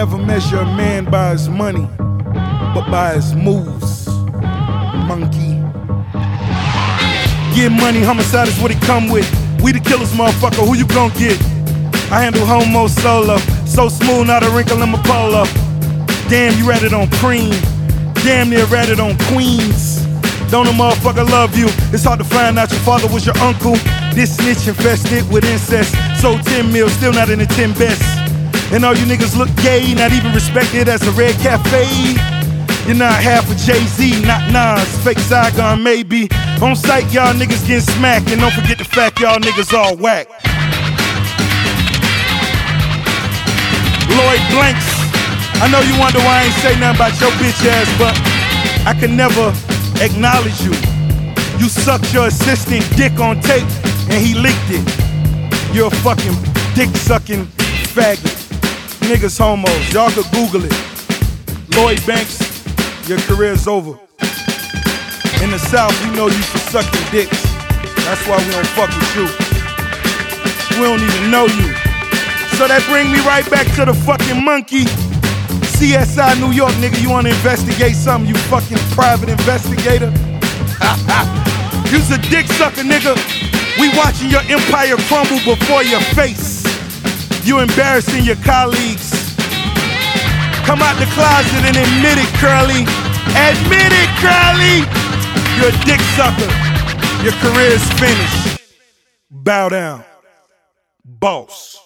Never measure a man by his money, but by his moves, monkey. Get money, homicide is what it come with. We the killers, motherfucker, who you gon' get? I handle homo solo, so smooth, not a wrinkle in my polo. Damn, you ratted on Preem, damn near ratted on Queens. Don't a motherfucker love you? It's hard to find out your father was your uncle. This snitch infested with incest. Sold 10 mil, still not in the 10 best. And all you niggas look gay, not even respected as a red cafe. You're not half a Jay-Z, not Nas, fake Saigon maybe. On sight, y'all niggas getting smacked. And don't forget the fact y'all niggas all whack. Lloyd Blanks, I know you wonder why I ain't say nothing about your bitch ass, but I can never acknowledge you. You sucked your assistant dick on tape and he leaked it. You're a fucking dick-sucking faggot. Niggas homos, y'all could Google it. Lloyd Banks, your career's over. In the South, we know you for sucking dicks. That's why we don't fuck with you. We don't even know you. So that bring me right back to the fucking monkey. CSI New York, nigga, you wanna investigate something, you fucking private investigator? You's a dick sucker, nigga. We watching your empire crumble before your face. You embarrassing your colleagues. Come out the closet and admit it, Curly. Admit it, Curly. You're a dick sucker. Your career's finished. Bow down. Boss.